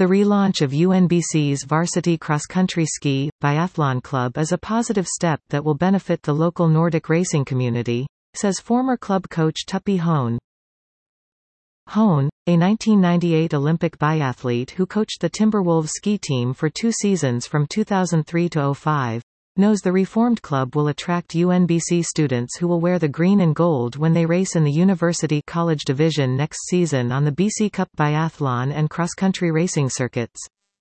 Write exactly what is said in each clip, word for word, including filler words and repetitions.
The relaunch of U N B C's varsity cross-country ski, biathlon club is a positive step that will benefit the local Nordic racing community, says former club coach Tuppy Hohn. Hohn, a nineteen ninety-eight Olympic biathlete who coached the Timberwolves ski team for two seasons from two thousand three to oh five, knows the reformed club will attract U N B C students who will wear the green and gold when they race in the University College Division next season on the B C Cup biathlon and cross-country racing circuits.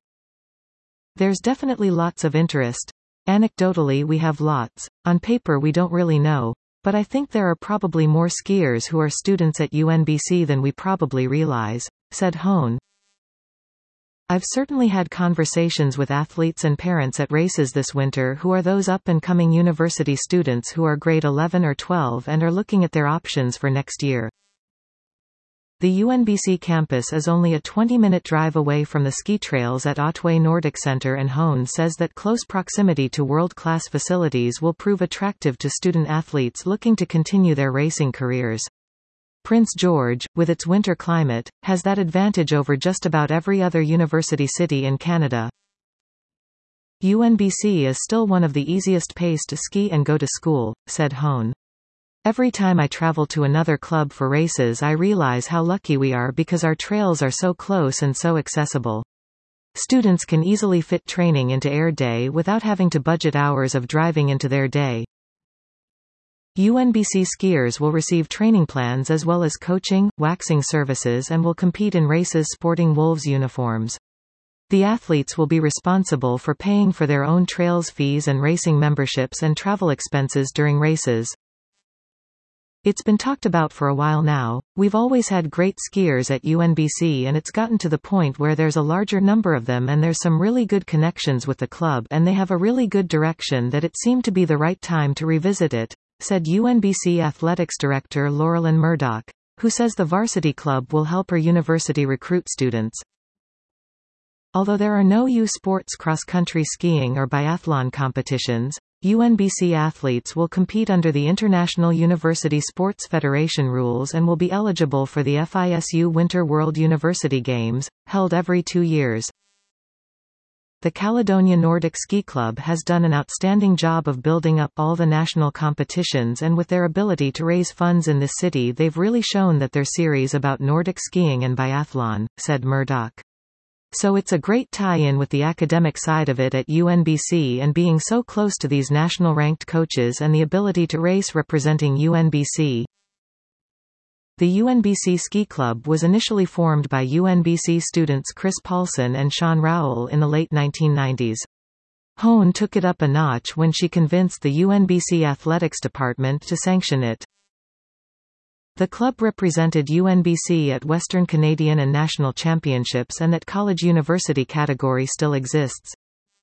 There's definitely lots of interest. Anecdotally we have lots. On paper we don't really know. But I think there are probably more skiers who are students at U N B C than we probably realize, said Hohn. I've certainly had conversations with athletes and parents at races this winter who are those up-and-coming university students who are grade eleven or twelve and are looking at their options for next year. The U N B C campus is only a twenty-minute drive away from the ski trails at Otway Nordic Center, and Hohn says that close proximity to world-class facilities will prove attractive to student athletes looking to continue their racing careers. Prince George, with its winter climate, has that advantage over just about every other university city in Canada. U N B C is still one of the easiest places to ski and go to school, said Hohn. Every time I travel to another club for races I realize how lucky we are because our trails are so close and so accessible. Students can easily fit training into Air Day without having to budget hours of driving into their day. U N B C skiers will receive training plans as well as coaching, waxing services, and will compete in races sporting Wolves uniforms. The athletes will be responsible for paying for their own trails fees and racing memberships and travel expenses during races. It's been talked about for a while now. We've always had great skiers at U N B C and it's gotten to the point where there's a larger number of them and there's some really good connections with the club and they have a really good direction that it seemed to be the right time to revisit it, said U N B C Athletics Director Laurelyn Murdoch, who says the varsity club will help her university recruit students. Although there are no U Sports cross-country skiing or biathlon competitions, U N B C athletes will compete under the International University Sports Federation rules and will be eligible for the F I S U Winter World University Games, held every two years. The Caledonia Nordic Ski Club has done an outstanding job of building up all the national competitions, and with their ability to raise funds in this city they've really shown that they're serious about Nordic skiing and biathlon, said Murdoch. So it's a great tie-in with the academic side of it at U N B C and being so close to these national ranked coaches and the ability to race representing U N B C. The U N B C Ski Club was initially formed by U N B C students Chris Paulson and Sean Rowell in the late nineteen nineties. Hohn took it up a notch when she convinced the U N B C athletics department to sanction it. The club represented U N B C at Western Canadian and national championships, and that college-university category still exists.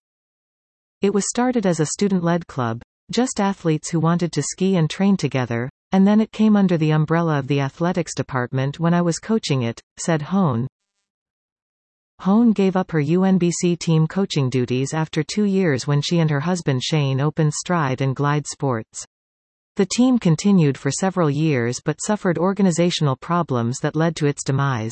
It was started as a student-led club, just athletes who wanted to ski and train together, and then it came under the umbrella of the athletics department when I was coaching it, said Hohn. Hohn gave up her U N B C team coaching duties after two years when she and her husband Shane opened Stride and Glide Sports. The team continued for several years but suffered organizational problems that led to its demise.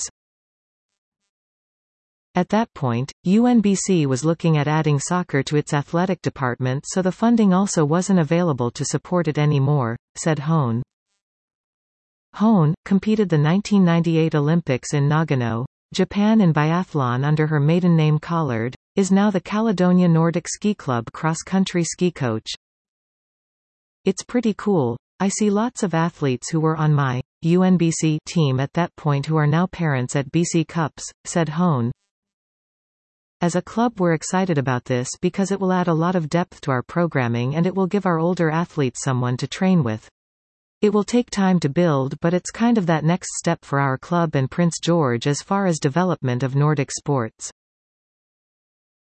At that point, U N B C was looking at adding soccer to its athletic department, so the funding also wasn't available to support it anymore, said Hohn. Hohn competed the nineteen ninety-eight Olympics in Nagano, Japan in biathlon under her maiden name Collard, is now the Caledonia Nordic Ski Club cross-country ski coach. It's pretty cool. I see lots of athletes who were on my U N B C team at that point who are now parents at B C Cups, said Hohn. As a club we're excited about this because it will add a lot of depth to our programming and it will give our older athletes someone to train with. It will take time to build, but it's kind of that next step for our club and Prince George as far as development of Nordic sports.